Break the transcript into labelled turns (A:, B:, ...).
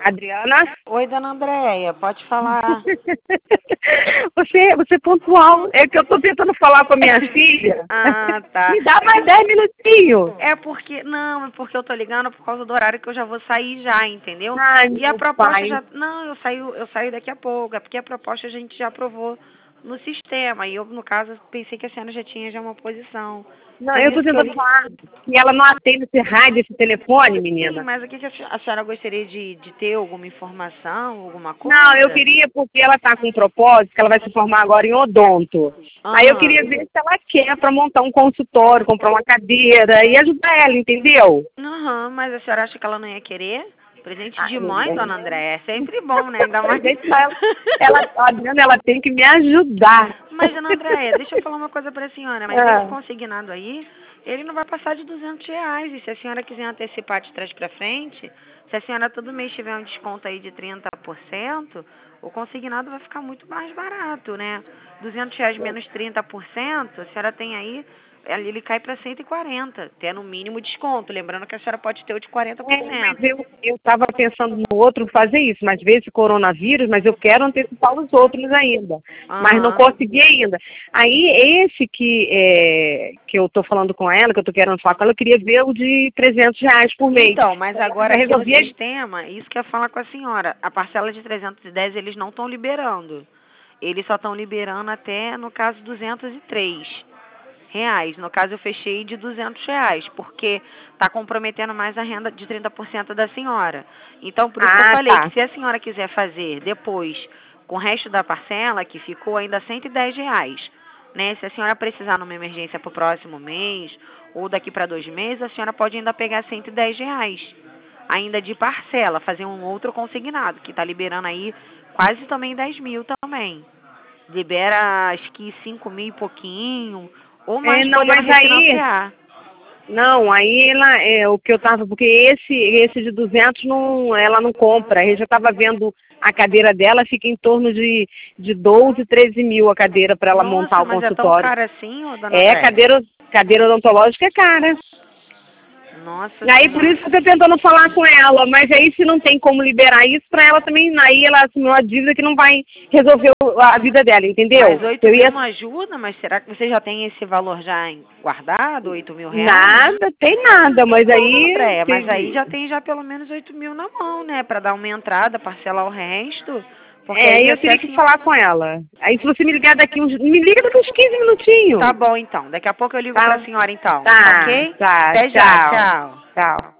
A: Adriana?
B: Oi, dona Andréia, pode falar.
A: Você é pontual. É que eu tô tentando falar com a minha filha.
B: Ah, tá.
A: Me dá mais 10 minutinhos.
B: É porque eu tô ligando por causa do horário que eu já vou sair já, entendeu?
A: Ai,
B: E a
A: meu
B: proposta
A: pai.
B: já... Não, eu saio daqui a pouco, é porque a proposta a gente já aprovou no sistema. E eu, no caso, pensei que a senhora já tinha já uma posição.
A: Não,
B: Por
A: eu tô
B: isso que eu
A: tentando
B: liguei.
A: falar que ela não atende esse rádio, esse telefone,
B: Sim,
A: menina.
B: mas o que a senhora gostaria de ter alguma informação, alguma coisa?
A: Não, eu queria porque ela tá com um propósito, que ela vai se formar agora em odonto. Aí eu queria ver se ela quer para montar um consultório, comprar uma cadeira e ajudar ela, entendeu?
B: Aham, mas a senhora acha que ela não ia querer? Presente de mãe,
A: Ainda.
B: dona André, é sempre bom, né? Ainda mais.
A: Presente pra ela, a Adriana, ela tem que me ajudar.
B: Mas, dona Andréia, deixa eu falar uma coisa para a senhora. Mas esse consignado aí, ele não vai passar de R$ 200. E se a senhora quiser antecipar de trás para frente, se a senhora todo mês tiver um desconto aí de 30%, o consignado vai ficar muito mais barato, né? R$ 200 menos 30%, a senhora tem aí, ele cai para 140, tendo o mínimo desconto. Lembrando que a senhora pode ter o de 40%.
A: Mas eu estava pensando no outro fazer isso, mas veio esse coronavírus, mas eu quero antecipar os outros ainda. Mas não consegui ainda. Aí esse que eu estou falando com ela, que eu estou querendo falar com ela, eu queria ver o de R$ 300 por mês.
B: Então, mas agora
A: eu
B: aqui no
A: resolvi...
B: sistema, isso que eu ia falar com a senhora, a parcela de 310 eles não estão liberando. Eles só estão liberando até, no caso, R$ 203. No caso, eu fechei de R$ 200, porque está comprometendo mais a renda de 30% da senhora. Então, por isso que eu falei que se a senhora quiser fazer depois, com o resto da parcela, que ficou ainda R$ 110, né? Se a senhora precisar numa emergência para o próximo mês, ou daqui para 2 meses, a senhora pode ainda pegar R$ 110, ainda de parcela, fazer um outro consignado, que está liberando aí quase também 10 mil também. Libera acho que 5 mil e pouquinho, ou mais
A: não,
B: podendo
A: mas aí...
B: refinanciar.
A: Não, aí ela, o que eu tava, porque esse de 200 não, ela não compra. Eu já estava vendo a cadeira dela, fica em torno de 12, 13 mil a cadeira para ela montar o
B: Mas é tão
A: consultório.
B: cara assim, ô dona Andréia?
A: Cadeira odontológica é cara.
B: Nossa
A: Aí por isso que eu tô tentando falar com ela, mas aí se não tem como liberar isso para ela também, aí ela assumiu uma dívida que não vai resolver a vida dela, entendeu?
B: Mas 8 mil não ajuda? Mas será que você já tem esse valor já guardado, R$ 8.000?
A: Nada, tem nada, mas aí...
B: Andréia, mas aí já tem já pelo menos 8 mil na mão, né? Para dar uma entrada, parcelar o resto. Porque aí
A: eu teria que falar com ela. Aí se você me ligar me liga daqui uns 15 minutinhos.
B: Tá bom, então. Daqui a pouco eu ligo pra senhora, então.
A: Tá,
B: Ok?
A: tá,
B: Até já,
A: tchau.
B: tchau.
A: Tchau.